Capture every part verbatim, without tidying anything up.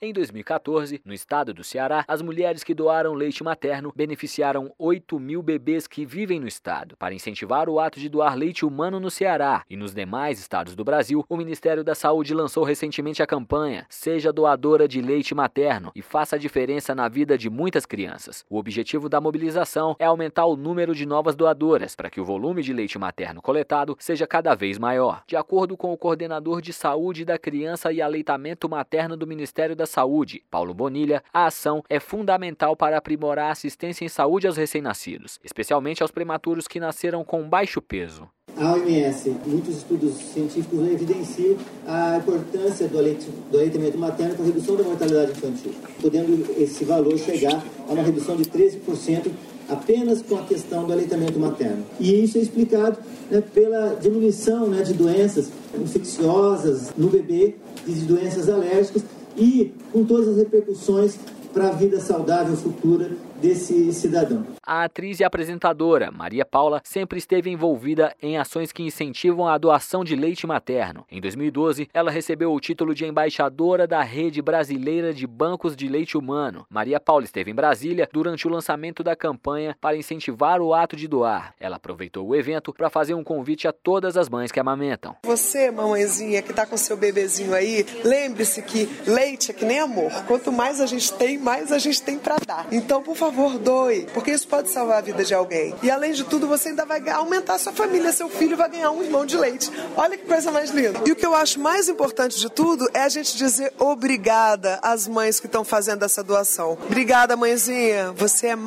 Em dois mil e quatorze, no estado do Ceará, as mulheres que doaram leite materno beneficiaram oito mil bebês que vivem no estado. Para incentivar o ato de doar leite humano no Ceará e nos demais estados do Brasil, o Ministério da Saúde lançou recentemente a campanha Seja Doadora de Leite Materno e faça a diferença na vida de muitas crianças. O objetivo da mobilização é aumentar o número de novas doadoras para que o volume de leite materno coletado seja cada vez maior. De acordo com o coordenador de saúde da criança e aleitamento materno do Ministério da Saúde, Paulo Bonilha, a ação é fundamental para aprimorar a assistência em saúde aos recém-nascidos, especialmente aos prematuros que nasceram com baixo peso. A O M S, muitos estudos científicos evidenciam a importância do, aleite, do aleitamento materno para a redução da mortalidade infantil, podendo esse valor chegar a uma redução de treze por cento apenas com a questão do aleitamento materno. E isso é explicado, né, pela diminuição, né, de doenças infecciosas no bebê, de doenças alérgicas e com todas as repercussões para a vida saudável futura desse cidadão. A atriz e apresentadora Maria Paula sempre esteve envolvida em ações que incentivam a doação de leite materno. Em dois mil e doze, ela recebeu o título de embaixadora da Rede Brasileira de Bancos de Leite Humano. Maria Paula esteve em Brasília durante o lançamento da campanha para incentivar o ato de doar. Ela aproveitou o evento para fazer um convite a todas as mães que amamentam. Você, mamãezinha, que está com seu bebezinho aí, lembre-se que leite é que nem amor. Quanto mais a gente tem, mais a gente tem para dar. Então, por favor, doe, porque isso pode salvar a vida de alguém. E além de tudo, você ainda vai aumentar a sua família, seu filho vai ganhar um irmão de leite. Olha que coisa mais linda. E o que eu acho mais importante de tudo é a gente dizer obrigada às mães que estão fazendo essa doação. Obrigada, mãezinha, você é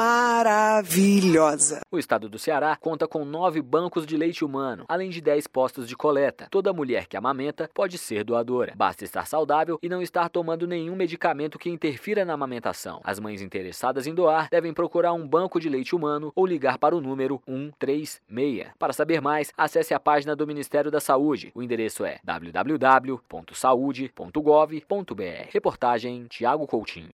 maravilhosa. O estado do Ceará conta com nove bancos de leite humano, além de dez postos de coleta. Toda mulher que amamenta pode ser doadora. Basta estar saudável e não estar tomando nenhum medicamento que interfira na amamentação. As mães interessadas em doar devem procurar um banco de leite humano ou ligar para o número um três seis. Para saber mais, acesse a página do Ministério da Saúde. O endereço é w w w ponto saude ponto gov ponto b r. Reportagem Tiago Coutinho.